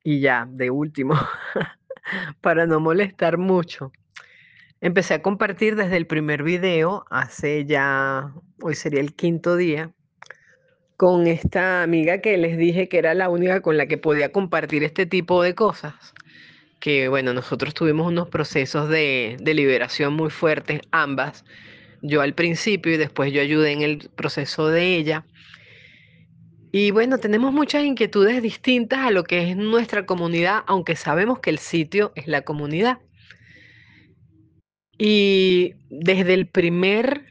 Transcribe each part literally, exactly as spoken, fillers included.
Y ya, de último, para no molestar mucho, empecé a compartir desde el primer video, hace ya, hoy sería el quinto día, con esta amiga que les dije que era la única con la que podía compartir este tipo de cosas. Que bueno, nosotros tuvimos unos procesos de, de liberación muy fuertes, ambas. Yo al principio y después yo ayudé en el proceso de ella. Y bueno, tenemos muchas inquietudes distintas a lo que es nuestra comunidad, aunque sabemos que el sitio es la comunidad. Y desde el primer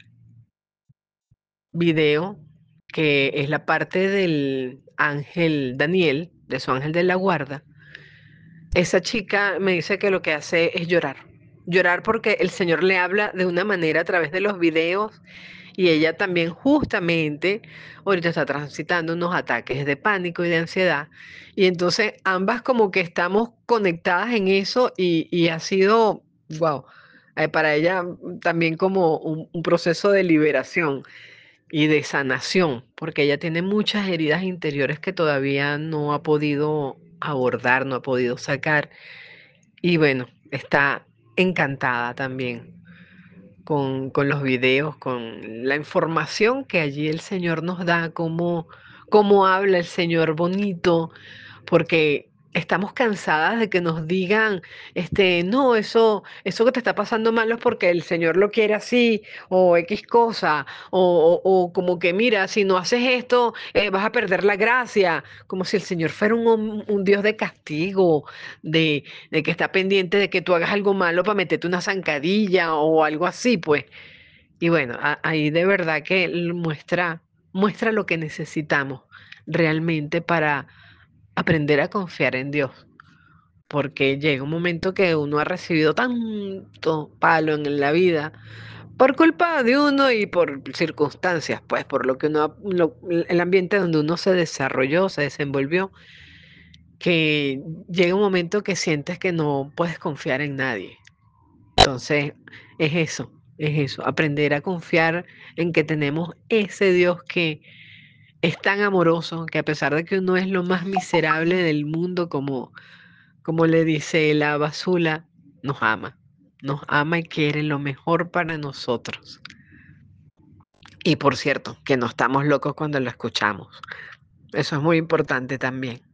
video, que es la parte del ángel Daniel, de su ángel de la guarda, esa chica me dice que lo que hace es llorar. Llorar porque el Señor le habla de una manera a través de los videos y ella también justamente ahorita está transitando unos ataques de pánico y de ansiedad. Y entonces ambas como que estamos conectadas en eso y, y ha sido, wow, para ella también como un, un proceso de liberación y de sanación, porque ella tiene muchas heridas interiores que todavía no ha podido abordar, no ha podido sacar. Y bueno, está encantada también con, con los videos, con la información que allí el Señor nos da, cómo, cómo habla el Señor bonito, porque estamos cansadas de que nos digan, este, no, eso, eso que te está pasando mal es porque el Señor lo quiere así, o X cosa, o, o- o como que mira, si no haces esto, eh, vas a perder la gracia, como si el Señor fuera un, hom- un Dios de castigo, de, de que está pendiente de que tú hagas algo malo para meterte una zancadilla o algo así, pues. Y bueno, a- ahí de verdad que él muestra, muestra lo que necesitamos realmente para aprender a confiar en Dios, porque llega un momento que uno ha recibido tanto palo en la vida por culpa de uno y por circunstancias, pues por lo que uno, ha- lo- el ambiente donde uno se desarrolló, se desenvolvió, que llega un momento que sientes que no puedes confiar en nadie. Entonces, es eso, es eso, aprender a confiar en que tenemos ese Dios que es tan amoroso, que a pesar de que uno es lo más miserable del mundo, como como le dice la basura, nos ama, nos ama y quiere lo mejor para nosotros. Y por cierto, que no estamos locos cuando lo escuchamos. Eso es muy importante también.